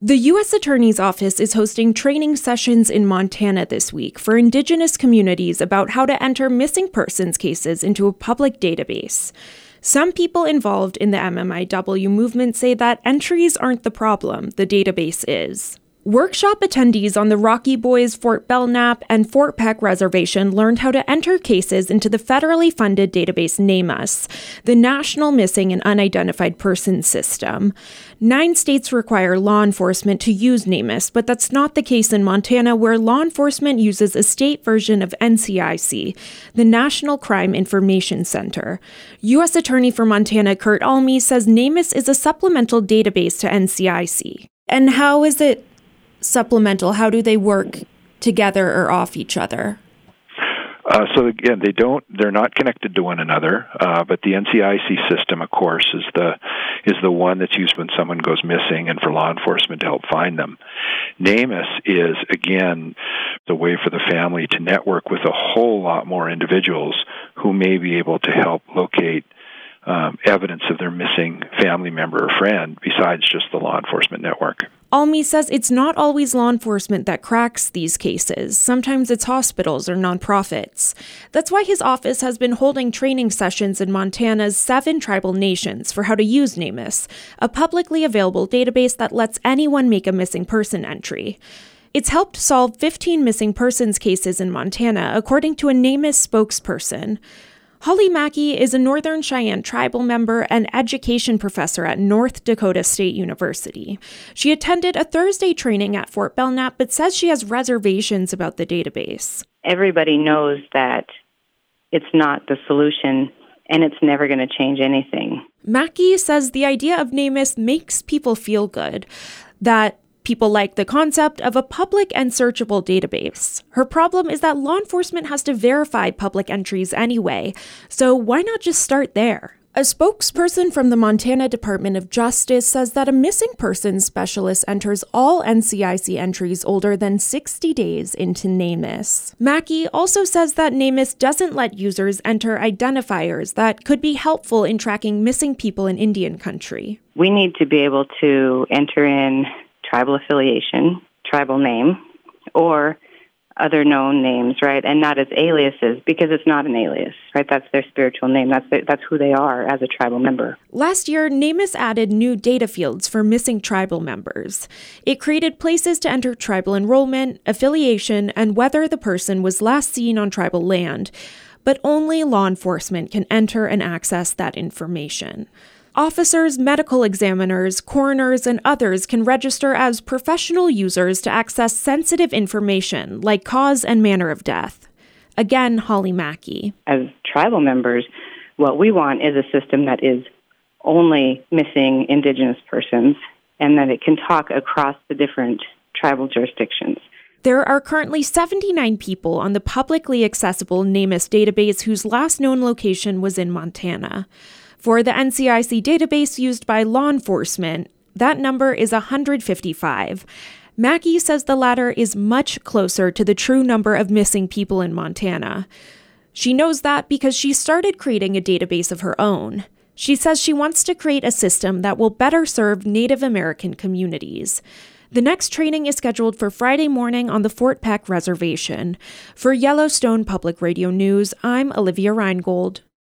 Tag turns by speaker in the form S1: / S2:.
S1: The U.S. Attorney's Office is hosting training sessions in Montana this week for Indigenous communities about how to enter missing persons cases into a public database. Some people involved in the MMIW movement say that entries aren't the problem, the database is. Workshop attendees on the Rocky Boys, Fort Belknap, and Fort Peck Reservation learned how to enter cases into the federally funded database NamUs, the National Missing and Unidentified Persons System. 9 states require law enforcement to use NamUs, but that's not the case in Montana, where law enforcement uses a state version of NCIC, the National Crime Information Center. U.S. Attorney for Montana Kurt Almy says NamUs is a supplemental database to NCIC. And how is it supplemental? How do they work together or off each other?
S2: So again, they're not connected to one another, but the NCIC system, of course, is the one that's used when someone goes missing and for law enforcement to help find them. NamUs is, again, the way for the family to network with a whole lot more individuals who may be able to help locate evidence of their missing family member or friend besides just the law enforcement network.
S1: Almy says it's not always law enforcement that cracks these cases. Sometimes it's hospitals or nonprofits. That's why his office has been holding training sessions in Montana's 7 tribal nations for how to use NamUs, a publicly available database that lets anyone make a missing person entry. It's helped solve 15 missing persons cases in Montana, according to a NamUs spokesperson. Holly Mackey is a Northern Cheyenne tribal member and education professor at North Dakota State University. She attended a Thursday training at Fort Belknap, but says she has reservations about the database.
S3: Everybody knows that it's not the solution, and it's never going to change anything.
S1: Mackey says the idea of NamUs makes people feel good, that people like the concept of a public and searchable database. Her problem is that law enforcement has to verify public entries anyway, so why not just start there? A spokesperson from the Montana Department of Justice says that a missing persons specialist enters all NCIC entries older than 60 days into NamUs. Mackey also says that NamUs doesn't let users enter identifiers that could be helpful in tracking missing people in Indian country.
S3: We need to be able to enter in tribal affiliation, tribal name, or other known names, right? And not as aliases, because it's not an alias, right? That's their spiritual name. That's who they are as a tribal member.
S1: Last year, NamUs added new data fields for missing tribal members. It created places to enter tribal enrollment, affiliation, and whether the person was last seen on tribal land. But only law enforcement can enter and access that information. Officers, medical examiners, coroners, and others can register as professional users to access sensitive information like cause and manner of death. Again, Holly Mackey.
S3: As tribal members, what we want is a system that is only missing Indigenous persons and that it can talk across the different tribal jurisdictions.
S1: There are currently 79 people on the publicly accessible NamUs database whose last known location was in Montana. For the NCIC database used by law enforcement, that number is 155. Mackey says the latter is much closer to the true number of missing people in Montana. She knows that because she started creating a database of her own. She says she wants to create a system that will better serve Native American communities. The next training is scheduled for Friday morning on the Fort Peck Reservation. For Yellowstone Public Radio News, I'm Olivia Reingold.